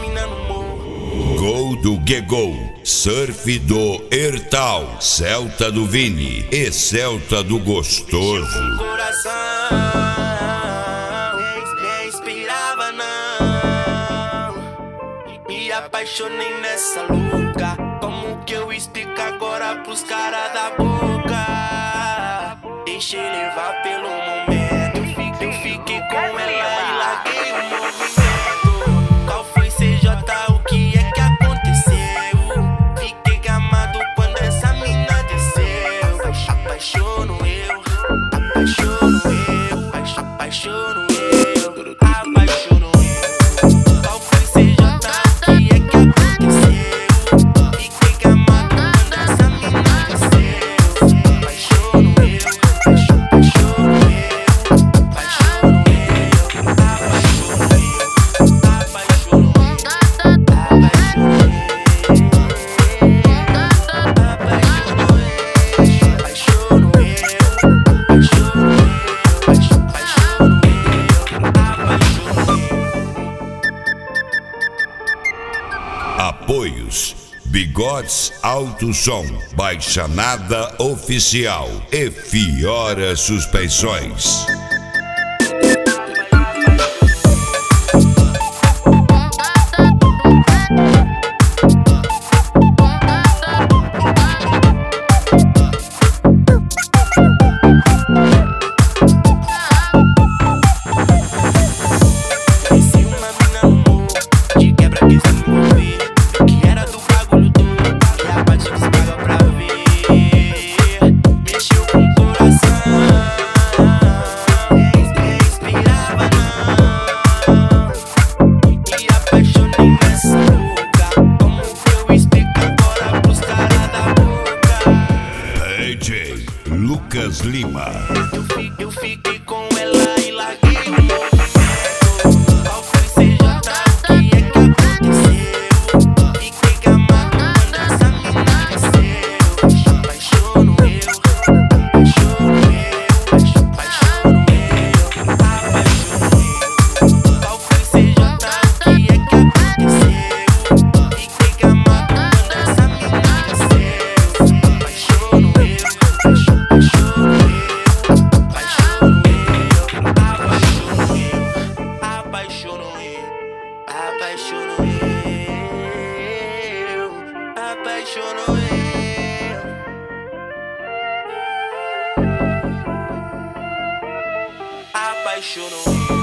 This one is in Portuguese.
mina no morro. Gol do Gegol, surf do Ertal, Celta do Vini e Celta do Gostoso. Coração, nem inspirava não. Me apaixonei nessa louca. Como que eu explico agora pros caras da boca? Deixei levar pelo momento. Eu fiquei com ela e larguei o movimento. Qual foi CJ? O que é que aconteceu? Fiquei gamado quando essa mina desceu. Apaixono eu, apaixono eu, apaixono eu, apaixono eu. Qual foi CJ? O que é que aconteceu? Fiquei gamado quando essa mina desceu. Apaixono eu, apaixono eu, apaixono eu, apaixono eu, Apoios: Bigodes Alto Som, Baixanada Oficial e Fiora Suspensões. Conheci uma mina no morro, de quebra quis me envolver. Que era do bagulho doido, e a parte despaga pra ver. Mexeu com o coração, nem inspirava não. Me apaixonei nessa louca. Como que eu explico agora pros caras da boca? DJ Lucas Lima. Eu fiquei com ela e larguei o movimento. Qual foi CJ? O que é que aconteceu? Fiquei gamado quando essa mina desceu. Apaixono eu, apaixono eu, apaixono eu, apaixono eu. Qual foi CJ? O que é que aconteceu? Fiquei gamado quando essa mina desceu. Apaixono eu, apaixono eu, apaixono eu, apaixono eu, apaixono eu, apaixono eu. Apaixono eu.